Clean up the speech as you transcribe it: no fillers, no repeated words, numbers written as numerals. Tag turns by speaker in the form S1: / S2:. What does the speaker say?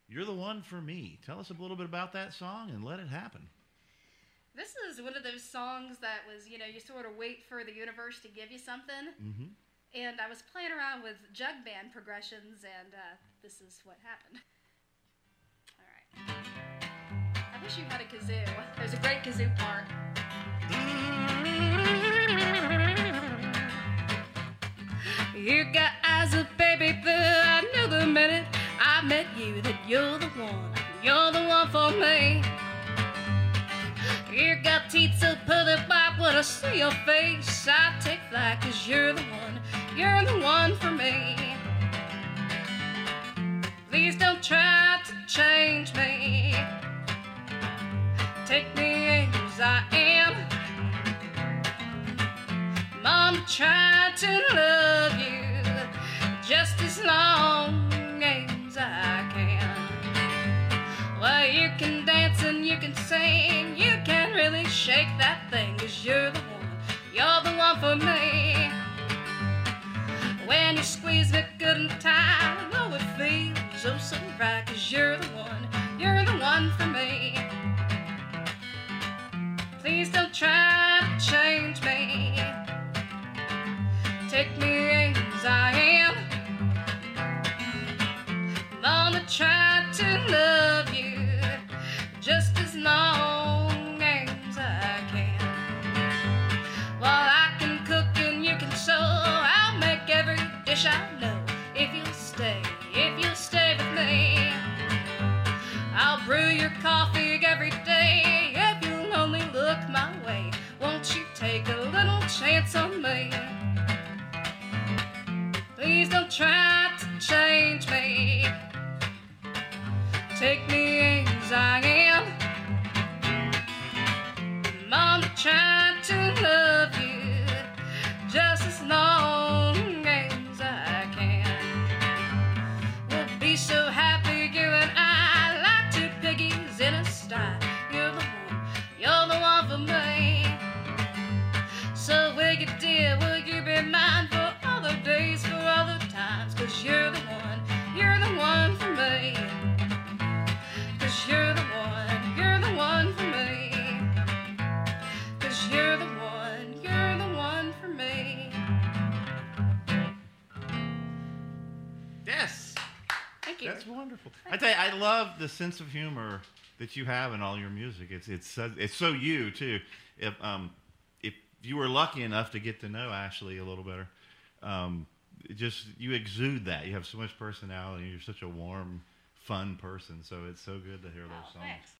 S1: You're the One for Me. Tell us a little bit about that song and let it happen.
S2: This is one of those songs that was, you sort of wait for the universe to give you something.
S1: Mm-hmm.
S2: And I was playing around with jug band progressions, and this is what happened. All right. I wish you had a kazoo. There's a great kazoo part. You got eyes of baby blue. I knew the minute I met you that you're the one for me. You got teeth so pearly white. When I see your face, I take flight, 'cause you're the one for me. Please don't try to change me. Take me as I am. Mom tried to love you just as long as I can. Well, you can dance and you can sing. You can't really shake that thing, 'cause you're the one for me. When you squeeze me good and tight, I know it feels oh so right, 'cause you're the one for me. Please don't try to change me. Take me as I am. Mama tried to love you just as long as I can. Well, I can cook and you can sew. I'll make every dish I know. If you'll stay with me. I'll brew your coffee every day. If you'll only look my way. Won't you take a little chance on me? Please don't try to change me. Take me as I am. Mama tried to love you just as long as I can. We'll be so happy, you and I, like two piggies in a sty. You're the one for me. So will you, dear, will you be mine for other days, for other times? 'Cause you're the one for me. 'Cause you're the one for me. 'Cause you're the one for me.
S1: Yes.
S2: Thank you.
S1: That's wonderful. I tell you, I love the sense of humor that you have in all your music. It's so you too. If you were lucky enough to get to know Ashley a little better, you exude that. You have so much personality. You're such a warm, fun person. So it's so good to hear those songs.
S2: Thanks.